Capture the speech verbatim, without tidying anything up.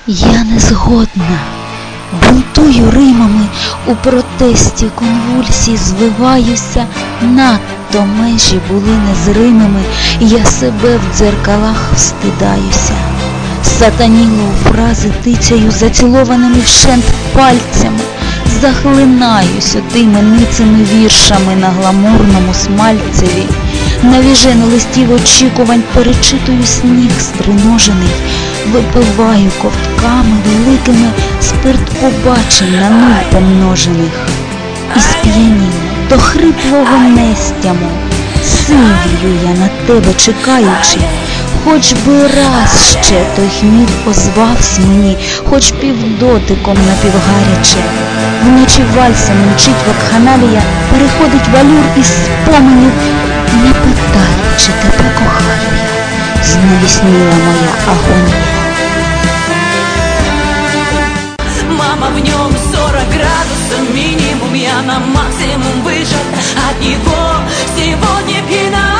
Я не згодна, бунтую римами, у протесті конвульсій звиваюся, надто межі були незримими, я себе в дзеркалах встидаюся. Сатаніло у фрази тицяю зацілованими вщент пальцями, захлинаюсь отими ницими віршами на гламурному смальцеві. Навіжену листів очікувань перечитую сніг стриножений, випиваю ковтками великими спирт побачень на нуль помножених. І сп'яніла до хриплого нестяму, сивію я на тебе чекаючи, хоч би раз ще той хміль озвавсь мені, хоч півдотиком напівгаряче. Вночі вальсом мчить вакханалія, переходить валюр із споменів. Не питай, чи тебе кохаю я, знавісніла моя агонія. Мама, в нем сорок градусов минимум, я на максимум выжат от него сегодня пьяна.